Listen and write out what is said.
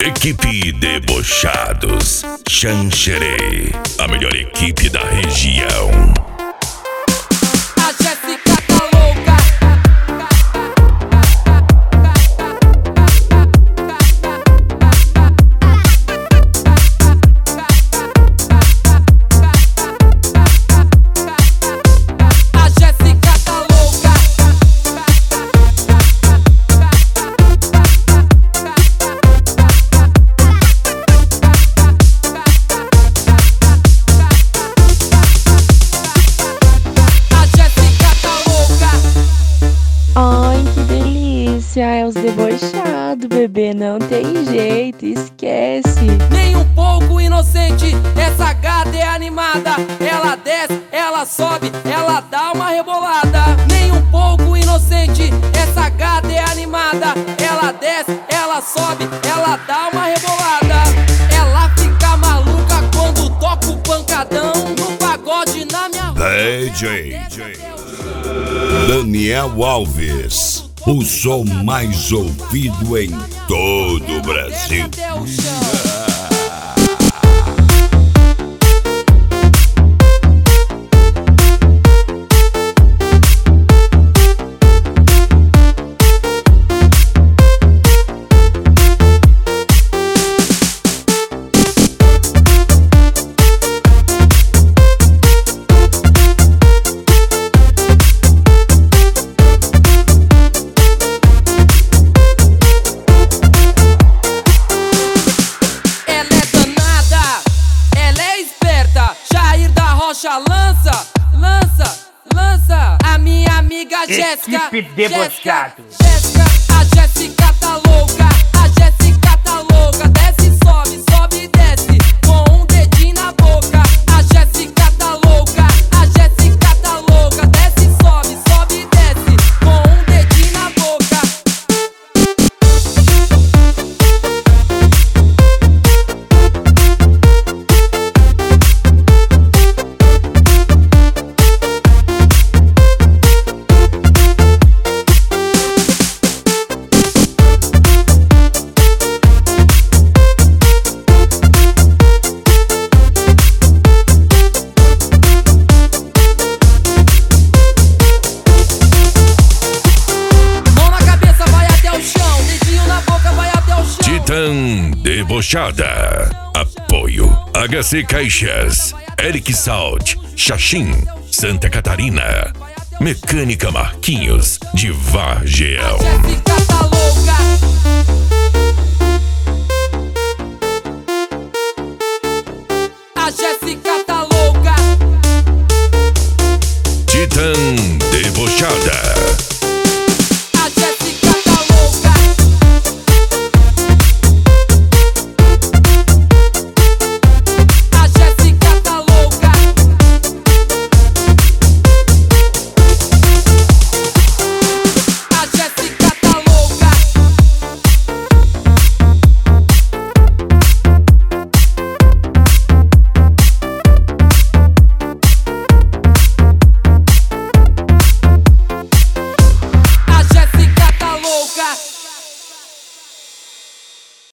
Equipe Debochados, Xanxerê, a melhor equipe da região. A Jéssica tá louca. A Jéssica tá louca. Ai, que delícia! É os debochados, bebê, não tem jeito, esquece. Nem um pouco inocente, essa gata é animada. Ela desce, ela sobe, ela dá uma rebolada. Nem um pouco inocente, essa gata é animada. Ela desce, ela sobe, ela dá uma rebolada. Ela fica maluca quando toca o pancadão no pagode na minha DJ Daniel Alves, o som mais ouvido em todo o Brasil. até o chão. Lança a minha amiga Jéssica. Equipe Debochado. Jéssica, a Jéssica tá louca. A Jéssica tá louca. Desce, sobe, sobe e desce com um dedinho na boca. A Jéssica tá louca. A Jéssica tá louca. Desce, sobe, sobe e desce com um dedinho na boca. Debochada. Apoio HC Caixas, Eric Salt, Xaxim, Santa Catarina. Mecânica Marquinhos, de Vargel. A Jéssica tá louca. A Jéssica tá louca. Titã